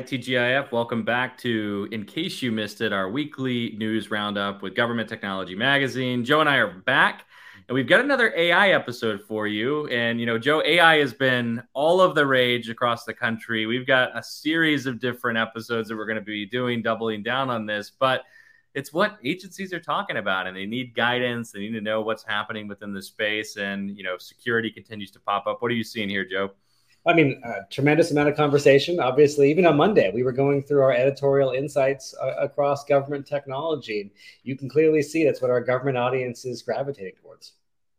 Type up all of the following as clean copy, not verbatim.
TGIF. Welcome back to, in case you missed it, our weekly news roundup with Government Technology Magazine. Joe and I are back, and we've got another AI episode for you. And, Joe, AI has been all of the rage across the country. We've got a series of different episodes that we're going to be doing, doubling down on this. But it's what agencies are talking about, and they need guidance. They need to know what's happening within the space, and, security continues to pop up. What are you seeing here, Joe? I mean, a tremendous amount of conversation. Obviously, even on Monday, we were going through our editorial insights across government technology. You can clearly see that's what our government audience is gravitating towards.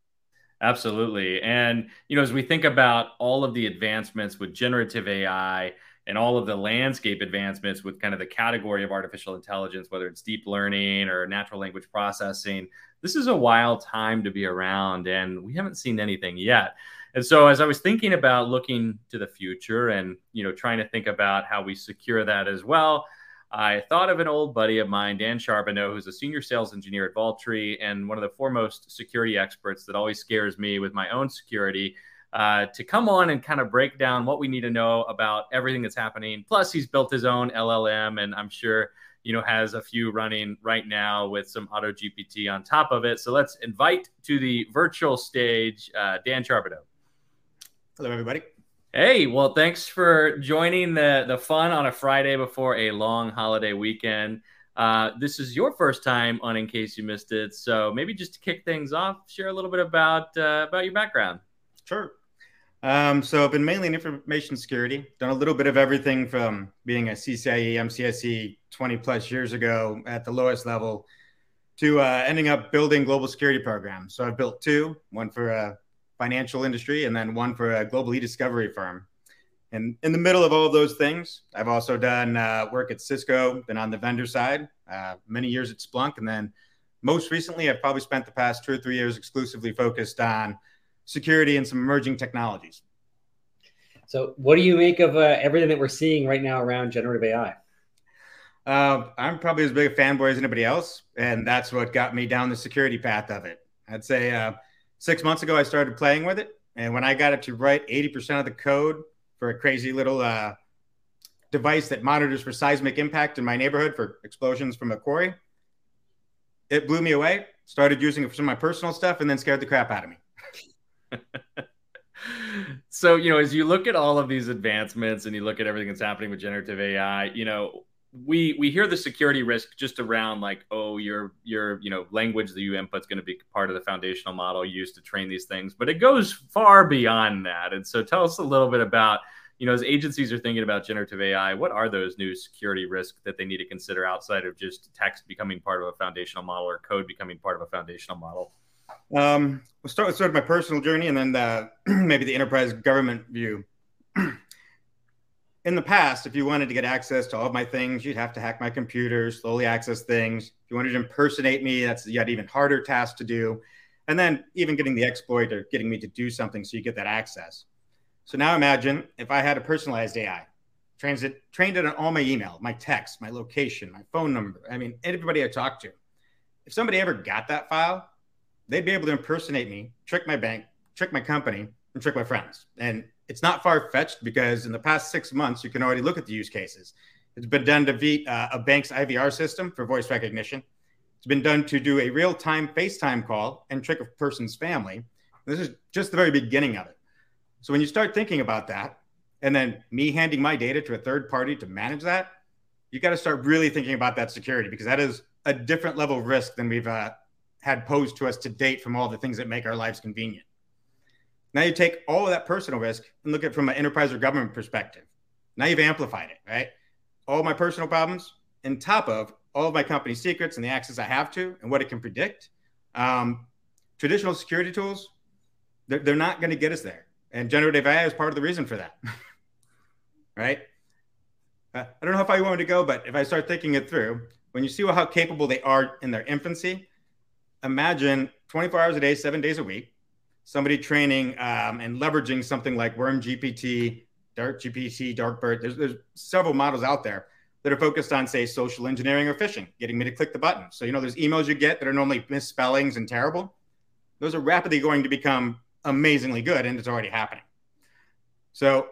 Absolutely. And, as we think about all of the advancements with generative AI and all of the landscape advancements with kind of the category of artificial intelligence, whether it's deep learning or natural language processing, this is a wild time to be around, and we haven't seen anything yet. And so as I was thinking about looking to the future and, trying to think about how we secure that as well, I thought of an old buddy of mine, Dan Charbonneau, who's a senior sales engineer at Vaultree and one of the foremost security experts that always scares me with my own security, to come on and kind of break down what we need to know about everything that's happening. Plus, he's built his own LLM, and I'm sure, has a few running right now with some AutoGPT on top of it. So let's invite to the virtual stage, Dan Charbonneau. Hello, everybody. Hey, well, thanks for joining the fun on a Friday before a long holiday weekend. This is your first time on In Case You Missed It, so maybe just to kick things off, share a little bit about your background. Sure. So I've been mainly in information security, done a little bit of everything from being a CCIE, MCSE 20 plus years ago at the lowest level to ending up building global security programs. So I've built two, one for financial industry, and then one for a global e-discovery firm. And in the middle of all of those things, I've also done work at Cisco, been on the vendor side, many years at Splunk. And then most recently, I've probably spent the past 2 or 3 years exclusively focused on security and some emerging technologies. So what do you make of everything that we're seeing right now around generative AI? I'm probably as big a fanboy as anybody else. And that's what got me down the security path of it. I'd say 6 months ago, I started playing with it. And when I got it to write 80% of the code for a crazy little device that monitors for seismic impact in my neighborhood for explosions from a quarry, it blew me away. Started using it for some of my personal stuff and then scared the crap out of me. So, as you look at all of these advancements and you look at everything that's happening with generative AI, we hear the security risk just around like, oh, your language that you input is going to be part of the foundational model used to train these things, but it goes far beyond that. And so tell us a little bit about, as agencies are thinking about generative AI, what are those new security risks that they need to consider outside of just text becoming part of a foundational model or code becoming part of a foundational model? We'll start with sort of my personal journey and then maybe the enterprise government view. In the past, if you wanted to get access to all of my things, you'd have to hack my computer, slowly access things. If you wanted to impersonate me, that's yet even harder task to do. And then even getting the exploit or getting me to do something so you get that access. So now imagine if I had a personalized AI, trained it on all my email, my text, my location, my phone number. I mean, everybody I talk to. If somebody ever got that file, they'd be able to impersonate me, trick my bank, trick my company, and trick my friends. And it's not far-fetched because in the past 6 months, you can already look at the use cases. It's been done to beat a bank's IVR system for voice recognition. It's been done to do a real-time FaceTime call and trick a person's family. This is just the very beginning of it. So when you start thinking about that, and then me handing my data to a third party to manage that, you got to start really thinking about that security, because that is a different level of risk than we've had posed to us to date from all the things that make our lives convenient. Now you take all of that personal risk and look at it from an enterprise or government perspective. Now you've amplified it, right? All my personal problems on top of all of my company secrets and the access I have to and what it can predict. Traditional security tools, they're not going to get us there. And generative AI is part of the reason for that, right? I don't know how far you want me to go, but if I start thinking it through, when you see how capable they are in their infancy, imagine 24 hours a day, 7 days a week, somebody training and leveraging something like WormGPT, DarkGPT, Darkbird. There's several models out there that are focused on, say, social engineering or phishing, getting me to click the button. So, there's emails you get that are normally misspellings and terrible. Those are rapidly going to become amazingly good, and it's already happening. So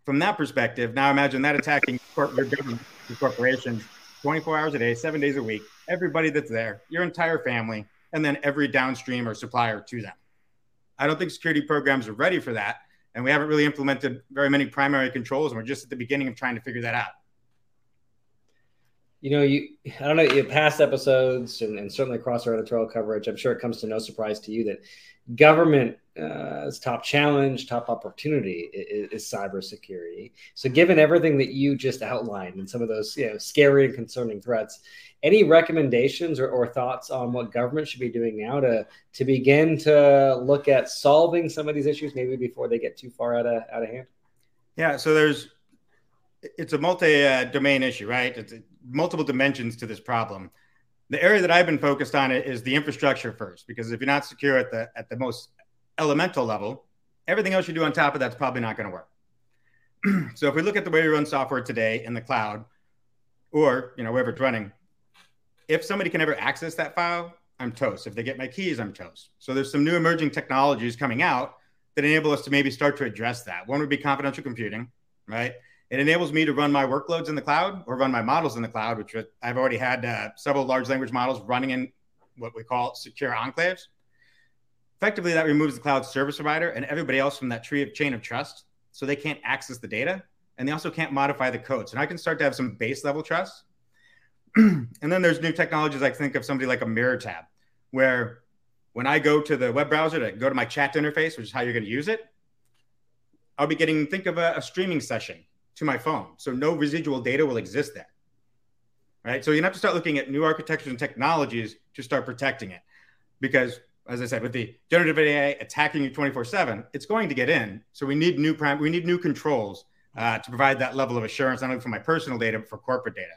from that perspective, now imagine that attacking your government, your corporations, 24 hours a day, 7 days a week, everybody that's there, your entire family, and then every downstream or supplier to them. I don't think security programs are ready for that. And we haven't really implemented very many primary controls. And we're just at the beginning of trying to figure that out. I don't know, in past episodes and certainly across our editorial coverage, I'm sure it comes to no surprise to you that government's top challenge, top opportunity is cybersecurity. So given everything that you just outlined and some of those scary and concerning threats, any recommendations or thoughts on what government should be doing now to begin to look at solving some of these issues, maybe before they get too far out of hand? Yeah, so it's a multi-domain issue, right? It's multiple dimensions to this problem. The area that I've been focused on is the infrastructure first, because if you're not secure at the most elemental level, everything else you do on top of that's probably not going to work. So if we look at the way we run software today in the cloud, or wherever it's running, if somebody can ever access that file, I'm toast. If they get my keys, I'm toast. So there's some new emerging technologies coming out that enable us to maybe start to address that. One would be confidential computing, right? It enables me to run my workloads in the cloud or run my models in the cloud, which I've already had several large language models running in what we call secure enclaves. Effectively, that removes the cloud service provider and everybody else from that chain of trust, so they can't access the data, and they also can't modify the code. So now I can start to have some base level trust. And then there's new technologies. I think of somebody like a mirror tab, where when I go to the web browser to go to my chat interface, which is how you're going to use it, I'll be think of a streaming session to my phone. So no residual data will exist there, right? So you have to start looking at new architectures and technologies to start protecting it. Because, as I said, with the generative AI attacking you 24/7, it's going to get in. So we need new controls to provide that level of assurance, not only for my personal data, but for corporate data.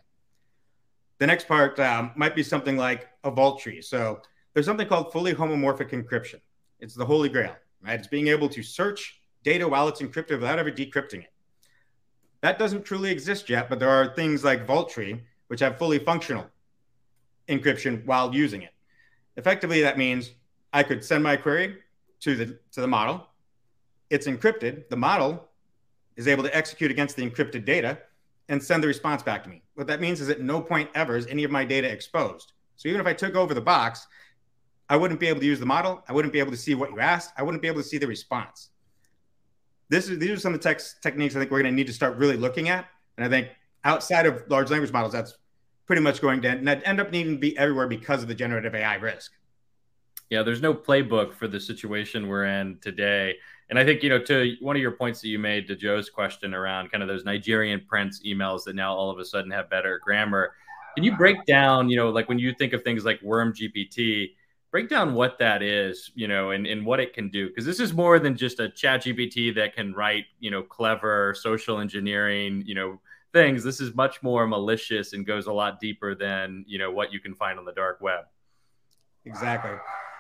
The next part might be something like a vault tree. So there's something called fully homomorphic encryption. It's the holy grail, right? It's being able to search data while it's encrypted without ever decrypting it. That doesn't truly exist yet, but there are things like Vault Tree, which have fully functional encryption while using it. Effectively, that means I could send my query to the model. It's encrypted. The model is able to execute against the encrypted data and send the response back to me. What that means is at no point ever is any of my data exposed. So even if I took over the box, I wouldn't be able to use the model. I wouldn't be able to see what you asked. I wouldn't be able to see the response. These are some of the techniques I think we're going to need to start really looking at. And I think outside of large language models, that's pretty much going to end up needing to be everywhere because of the generative AI risk. Yeah, there's no playbook for the situation we're in today. And I think, to one of your points that you made to Joe's question around kind of those Nigerian prince emails that now all of a sudden have better grammar. Can you break down, like when you think of things like Worm GPT, break down what that is, and what it can do? Because this is more than just a chat GPT that can write, clever social engineering, things. This is much more malicious and goes a lot deeper than, what you can find on the dark web. Exactly.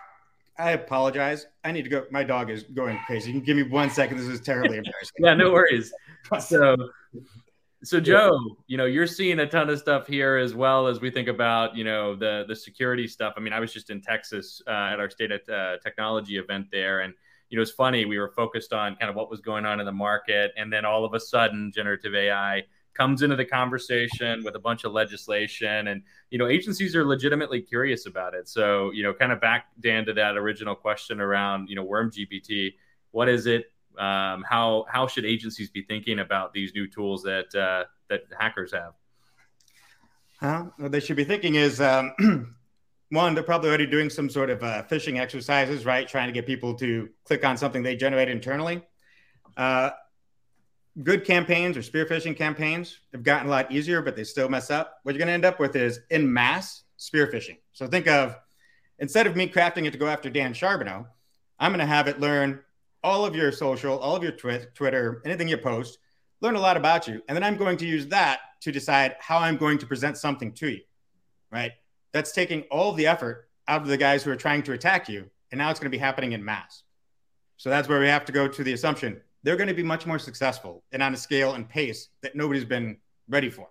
I apologize. I need to go. My dog is going crazy. You can give me 1 second. This is terribly embarrassing. Yeah, no worries. So Joe, you're seeing a ton of stuff here as well as we think about, the security stuff. I mean, I was just in Texas at our State of Technology event there. And, it's funny, we were focused on kind of what was going on in the market. And then all of a sudden, generative AI comes into the conversation with a bunch of legislation. And, agencies are legitimately curious about it. So, kind of back, Dan, to that original question around, Worm GPT, what is it? How should agencies be thinking about these new tools that hackers have? What they should be thinking is, one, they're probably already doing some sort of phishing exercises, right? Trying to get people to click on something they generate internally. Good campaigns or spear phishing campaigns have gotten a lot easier, but they still mess up. What you're going to end up with is en masse spear phishing. So think of, instead of me crafting it to go after Dan Charbonneau, I'm going to have it learn all of your social, all of your Twitter, anything you post, learn a lot about you. And then I'm going to use that to decide how I'm going to present something to you, right? That's taking all of the effort out of the guys who are trying to attack you. And now it's going to be happening in mass. So that's where we have to go to the assumption they're going to be much more successful and on a scale and pace that nobody's been ready for.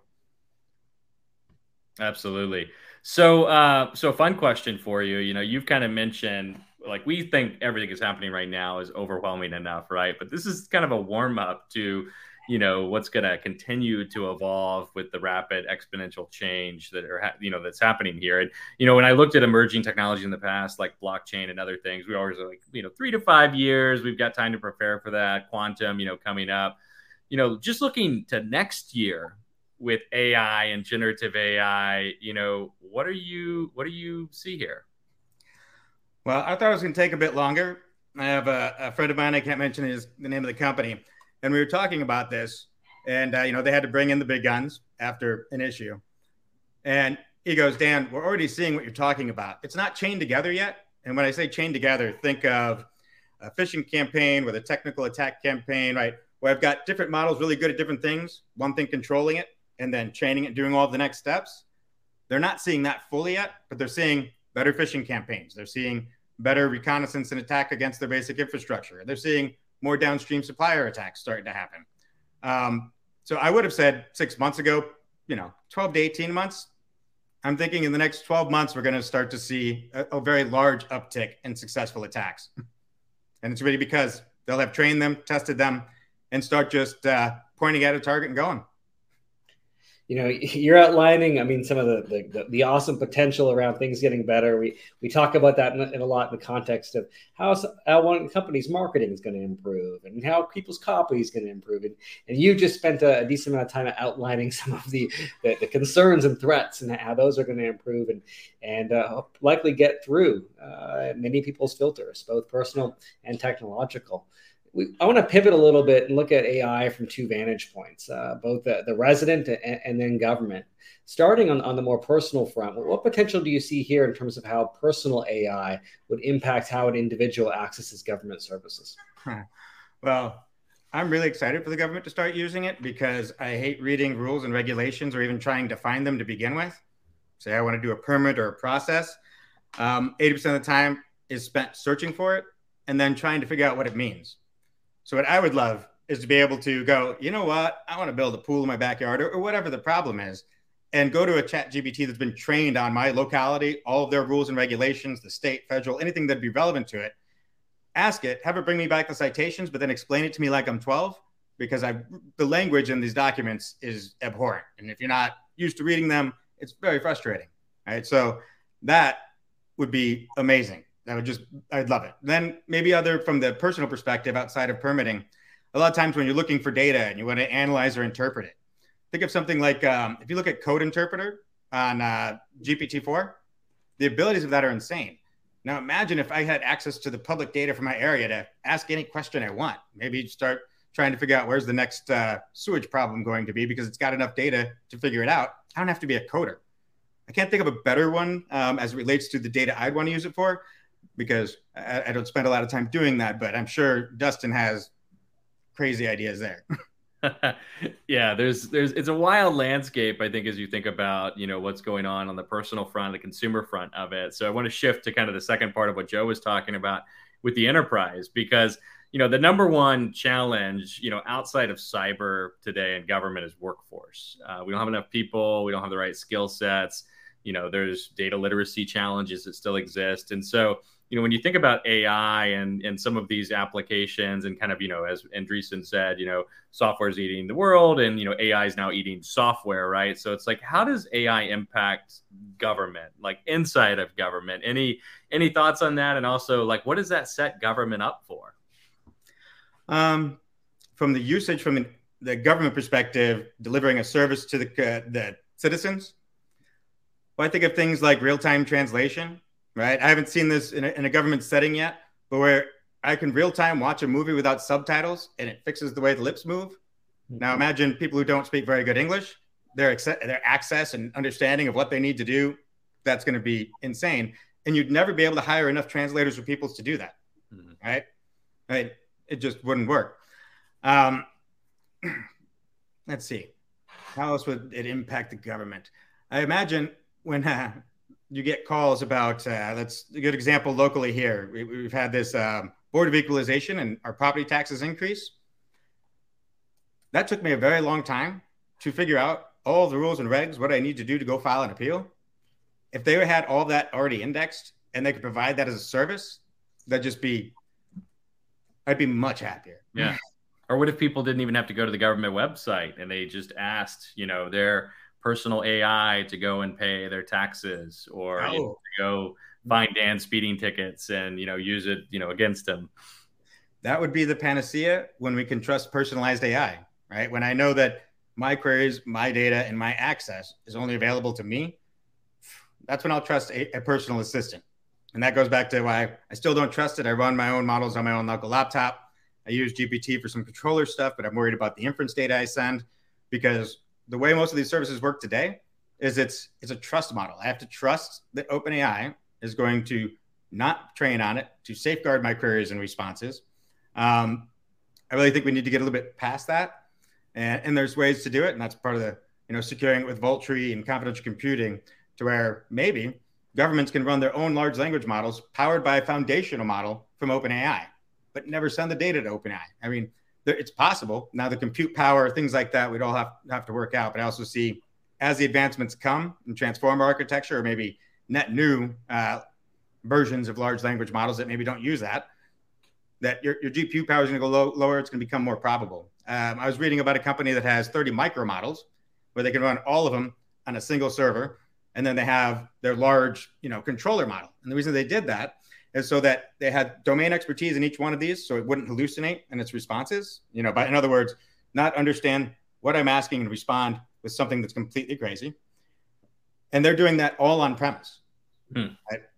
Absolutely. So fun question for you. You've kind of mentioned, like, we think everything is happening right now is overwhelming enough, right? But this is kind of a warm up to, what's going to continue to evolve with the rapid exponential change that that's happening here. And when I looked at emerging technology in the past, like blockchain and other things, we always are like 3 to 5 years, we've got time to prepare for that. Quantum coming up, just looking to next year with AI and generative AI, what do you see here? Well, I thought it was going to take a bit longer. I have a friend of mine, I can't mention the name of the company, and we were talking about this, and they had to bring in the big guns after an issue. And he goes, Dan, we're already seeing what you're talking about. It's not chained together yet. And when I say chained together, think of a phishing campaign with a technical attack campaign, right? Where I've got different models really good at different things, one thing controlling it, and then chaining it, doing all the next steps. They're not seeing that fully yet, but they're seeing better phishing campaigns. They're seeing better reconnaissance and attack against their basic infrastructure. They're seeing more downstream supplier attacks starting to happen. So I would have said 6 months ago, 12 to 18 months. I'm thinking in the next 12 months, we're going to start to see a very large uptick in successful attacks. And it's really because they'll have trained them, tested them, and start just pointing at a target and going. You're outlining, some of the awesome potential around things getting better. We talk about that in a lot in the context of how one company's marketing is going to improve and how people's copy is going to improve. And you just spent a decent amount of time outlining some of the concerns and threats and how those are going to improve and likely get through many people's filters, both personal and technological. I want to pivot a little bit and look at AI from 2 vantage points, both the resident and then government. Starting on the more personal front, what potential do you see here in terms of how personal AI would impact how an individual accesses government services? Well, I'm really excited for the government to start using it because I hate reading rules and regulations or even trying to find them to begin with. Say I want to do a permit or a process. 80% of the time is spent searching for it and then trying to figure out what it means. So what I would love is to be able to go, you know what, I want to build a pool in my backyard or whatever the problem is, and go to a ChatGPT that's been trained on my locality, all of their rules and regulations, the state, federal, anything that'd be relevant to it. Ask it, have it bring me back the citations, but then explain it to me like I'm 12, because the language in these documents is abhorrent. And if you're not used to reading them, it's very frustrating. Right? So that would be amazing. I'd love it. Then maybe from the personal perspective, outside of permitting, a lot of times when you're looking for data and you want to analyze or interpret it, think of something like, if you look at Code Interpreter on GPT-4, the abilities of that are insane. Now imagine if I had access to the public data from my area to ask any question I want. Maybe start trying to figure out where's the next sewage problem going to be because it's got enough data to figure it out. I don't have to be a coder. I can't think of a better one as it relates to the data I'd want to use it for, because I don't spend a lot of time doing that, but I'm sure Dustin has crazy ideas there. Yeah, it's a wild landscape, I think, as you think about, what's going on the personal front, the consumer front of it. So I want to shift to kind of the second part of what Joe was talking about with the enterprise, because, the number one challenge, outside of cyber today in government is workforce. We don't have enough people. We don't have the right skill sets. There's data literacy challenges that still exist. And so, when you think about AI and some of these applications and kind of, as Andreessen said, software is eating the world and, AI is now eating software, right? So it's like, how does AI impact government, like inside of government? Any thoughts on that? And also, like, what does that set government up for? From the usage, from the government perspective, delivering a service to the citizens, well, I think of things like real-time translation. Right. I haven't seen this in a government setting yet, but where I can real time watch a movie without subtitles and it fixes the way the lips move. Now, imagine people who don't speak very good English, their access and understanding of what they need to do. That's going to be insane. And you'd never be able to hire enough translators or peoples to do that. Right. It just wouldn't work. Let's see. How else would it impact the government? I imagine when you get calls about, that's a good example locally here. We've had this Board of Equalization and our property taxes increase. That took me a very long time to figure out all the rules and regs, what I need to do to go file an appeal. If they had all that already indexed and they could provide that as a service, I'd be much happier. Yeah. Or what if people didn't even have to go to the government website and they just asked, their personal AI to go and pay their taxes, or to go find Dan speeding tickets and, use it, against him? That would be the panacea when we can trust personalized AI, right? When I know that my queries, my data, and my access is only available to me, that's when I'll trust a personal assistant. And that goes back to why I still don't trust it. I run my own models on my own local laptop. I use GPT for some controller stuff, but I'm worried about the inference data I send, because the way most of these services work today is it's a trust model. I have to trust that OpenAI is going to not train on it to safeguard my queries and responses. I really think we need to get a little bit past that. And there's ways to do it. And that's part of the, securing it with Vault Tree and confidential computing, to where maybe governments can run their own large language models powered by a foundational model from OpenAI, but never send the data to OpenAI. I mean, it's possible. Now, the compute power, things like that, we'd all have to work out. But I also see, as the advancements come in transformer architecture, or maybe net new versions of large language models that maybe don't use that your GPU power is going to go lower. It's going to become more probable. I was reading about a company that has 30 micro models where they can run all of them on a single server. And then they have their large, controller model. And the reason they did that is so that they had domain expertise in each one of these, so it wouldn't hallucinate in its responses. But in other words, not understand what I'm asking and respond with something that's completely crazy. And they're doing that all on premise. Right?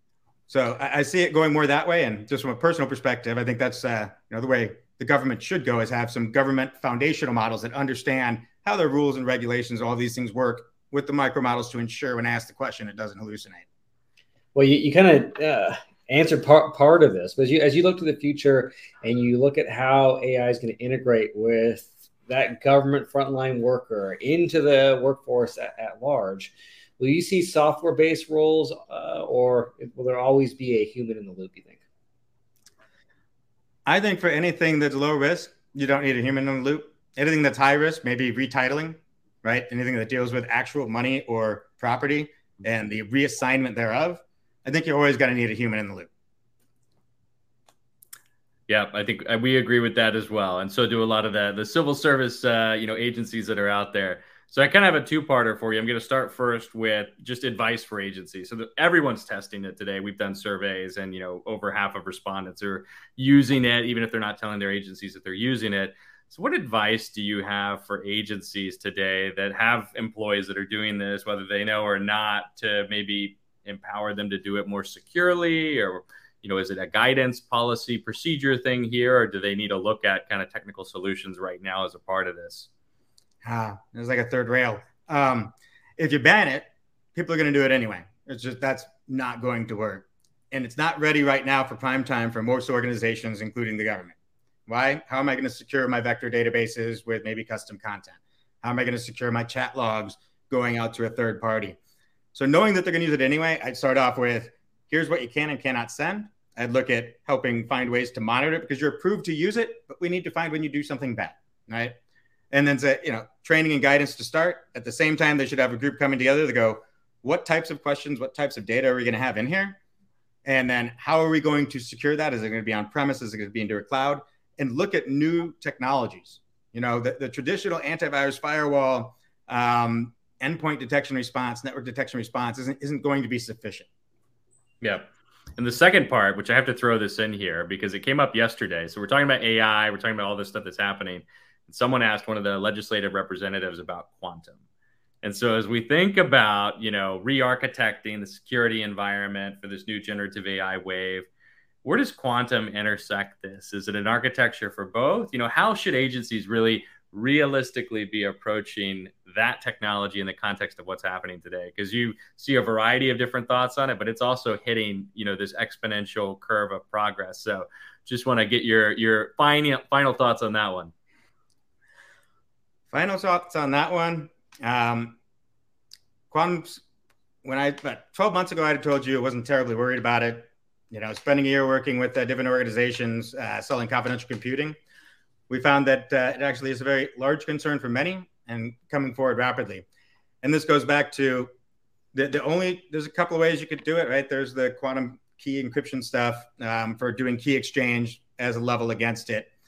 So I see it going more that way. And just from a personal perspective, I think that's the way the government should go, is have some government foundational models that understand how their rules and regulations, all these things work with the micro models, to ensure when I ask the question, it doesn't hallucinate. Well, you kind of answered part of this, but as you look to the future and you look at how AI is going to integrate with that government frontline worker into the workforce at large, will you see software-based roles, or will there always be a human in the loop, you think? I think for anything that's low risk, you don't need a human in the loop. Anything that's high risk, maybe retitling, right? Anything that deals with actual money or property and the reassignment thereof, I think you're always going to need a human in the loop. Yeah, I think we agree with that as well. And so do a lot of the civil service, agencies that are out there. So I kind of have a two-parter for you. I'm going to start first with just advice for agencies. So everyone's testing it today. We've done surveys, and over half of respondents are using it, even if they're not telling their agencies that they're using it. So what advice do you have for agencies today that have employees that are doing this, whether they know or not, to maybe empower them to do it more securely? Or, is it a guidance, policy, procedure thing here, or do they need to look at kind of technical solutions right now as a part of this? It's like a third rail. If you ban it, people are going to do it anyway. That's not going to work. And it's not ready right now for prime time for most organizations, including the government. Why? How am I going to secure my vector databases with maybe custom content? How am I going to secure my chat logs going out to a third party? So knowing that they're going to use it anyway, I'd start off with, here's what you can and cannot send. I'd look at helping find ways to monitor it, because you're approved to use it, but we need to find when you do something bad, right? And then say, training and guidance to start. At the same time, they should have a group coming together to go, what types of questions, what types of data are we going to have in here? And then how are we going to secure that? Is it going to be on premise? Is it going to be into a cloud? And look at new technologies. The traditional antivirus firewall, endpoint detection response, network detection response isn't going to be sufficient. Yeah. And the second part, which I have to throw this in here because it came up yesterday. So we're talking about AI, we're talking about all this stuff that's happening. And someone asked one of the legislative representatives about quantum. And so as we think about, re-architecting the security environment for this new generative AI wave, where does quantum intersect this? Is it an architecture for both? How should agencies really realistically be approaching that technology in the context of what's happening today? Because you see a variety of different thoughts on it, but it's also hitting, this exponential curve of progress. So just want to get your final thoughts on that one. Final thoughts on that one. Quantum, about 12 months ago, I had told you I wasn't terribly worried about it. Spending a year working with different organizations selling confidential computing, we found that it actually is a very large concern for many and coming forward rapidly. And this goes back to there's a couple of ways you could do it, right? There's the quantum key encryption stuff for doing key exchange as a level against it.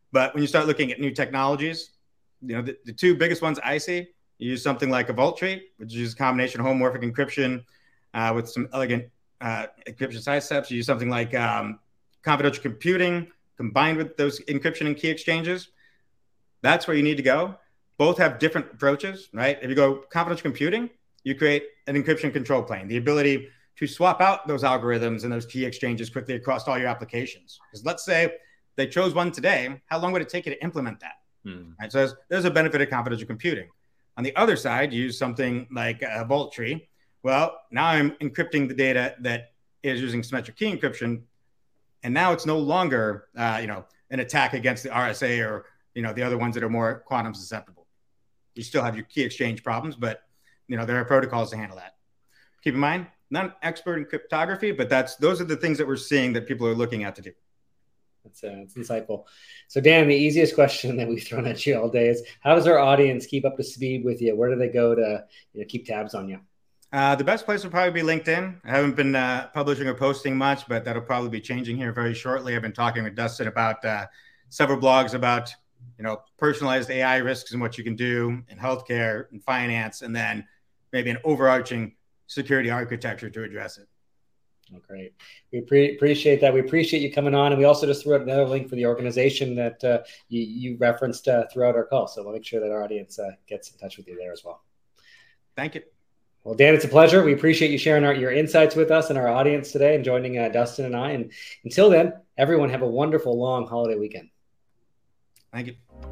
But when you start looking at new technologies, the two biggest ones I see, you use something like a Vault Tree, which uses a combination of homomorphic encryption with some elegant encryption side steps. You use something like confidential computing combined with those encryption and key exchanges. That's where you need to go. Both have different approaches, right? If you go confidential computing, you create an encryption control plane, the ability to swap out those algorithms and those key exchanges quickly across all your applications. Because let's say they chose one today, how long would it take you to implement that? Right? So there's a benefit of confidential computing. On the other side, you use something like a Vault Tree. Well, now I'm encrypting the data that is using symmetric key encryption, and now it's no longer, an attack against the RSA or the other ones that are more quantum susceptible. You still have your key exchange problems, but there are protocols to handle that. Keep in mind, not an expert in cryptography, but those are the things that we're seeing that people are looking at to do. That's insightful. So Dan, the easiest question that we've thrown at you all day is, how does our audience keep up to speed with you? Where do they go to keep tabs on you? The best place would probably be LinkedIn. I haven't been publishing or posting much, but that'll probably be changing here very shortly. I've been talking with Dustin about several blogs about personalized AI risks and what you can do in healthcare and finance, and then maybe an overarching security architecture to address it. Oh, great. We appreciate that. We appreciate you coming on. And we also just threw out another link for the organization that you referenced throughout our call. So we'll make sure that our audience gets in touch with you there as well. Thank you. Well, Dan, it's a pleasure. We appreciate you sharing your insights with us and our audience today and joining Dustin and I. And until then, everyone have a wonderful long holiday weekend. Thank you.